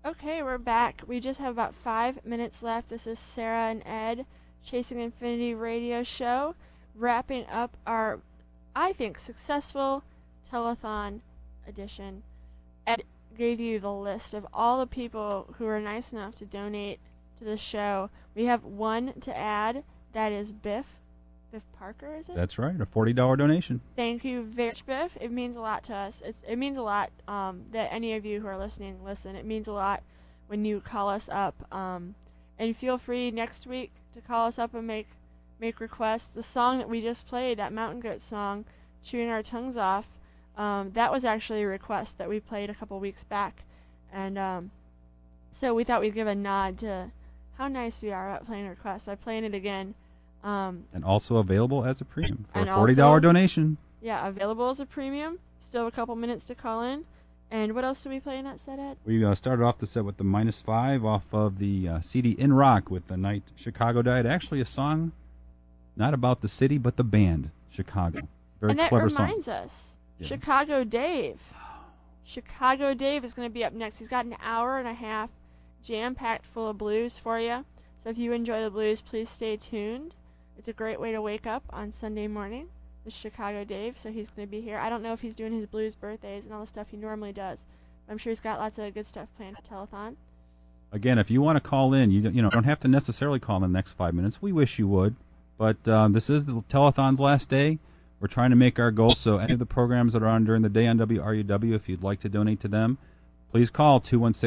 Okay, we're back. We just have about 5 minutes left. This is Sarah and Ed, Chasing Infinity radio show, wrapping up our, I think, successful telethon edition. Ed gave you the list of all the people who were nice enough to donate to the show. We have one to add. That is Biff. Biff Parker, is it? That's right, a $40 donation. Thank you very much, Biff. It means a lot to us. It means a lot that any of you who are listening listen. It means a lot when you call us up. And feel free next week to call us up and make requests. The song that we just played, that Mountain Goat song, Chewing Our Tongues Off, that was actually a request that we played a couple weeks back. And so we thought we'd give a nod to how nice we are about playing requests by playing it again. And also available as a premium for a $40 donation. Yeah, available as a premium. Still have a couple minutes to call in. And what else did we play in that set, Ed? We started off the set with the -5 off of the CD In Rock with The Night Chicago Died. Actually a song not about the city, but the band, Chicago. Very and that clever song. reminds us, Yeah. Chicago Dave. Chicago Dave is going to be up next. He's got an hour and a half jam-packed full of blues for you. So if you enjoy the blues, please stay tuned. It's a great way to wake up on Sunday morning. This Chicago Dave, so he's going to be here. I don't know if he's doing his blues birthdays and all the stuff he normally does. But I'm sure he's got lots of good stuff planned for telethon. Again, if you want to call in, you don't have to necessarily call in the next 5 minutes. We wish you would. But this is the telethon's last day. We're trying to make our goal, so any of the programs that are on during the day on WRUW, if you'd like to donate to them, please call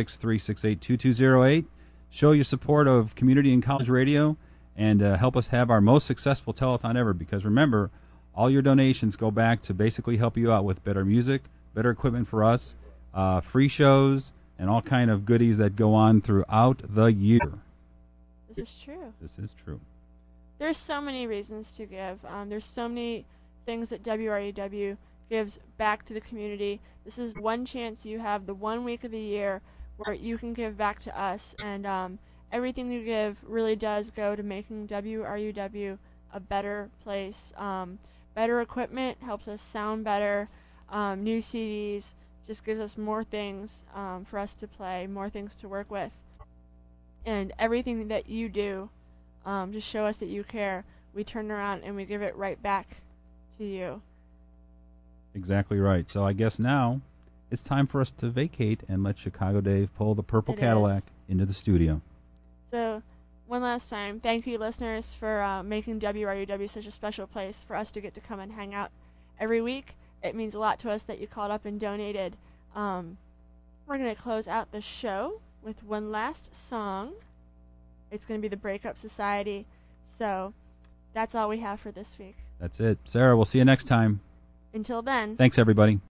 216-368-2208. Show your support of community and college radio, and help us have our most successful telethon ever. Because remember, all your donations go back to basically help you out with better music, better equipment for us, free shows, and all kind of goodies that go on throughout the year. This is true. This is true. There's so many reasons to give. There's so many things that WRUW gives back to the community. This is one chance you have, the 1 week of the year where you can give back to us, and everything you give really does go to making WRUW a better place. Better equipment helps us sound better. New CDs just gives us more things for us to play, more things to work with. And everything that you do, just show us that you care. We turn around and we give it right back to you. Exactly right. So I guess now it's time for us to vacate and let Chicago Dave pull the purple Cadillac into the studio. So, one last time, thank you, listeners, for making WRUW such a special place for us to get to come and hang out every week. It means a lot to us that you called up and donated. We're going to close out the show with one last song. It's going to be the Breakup Society. So, that's all we have for this week. That's it. Sarah, we'll see you next time. Until then. Thanks, everybody.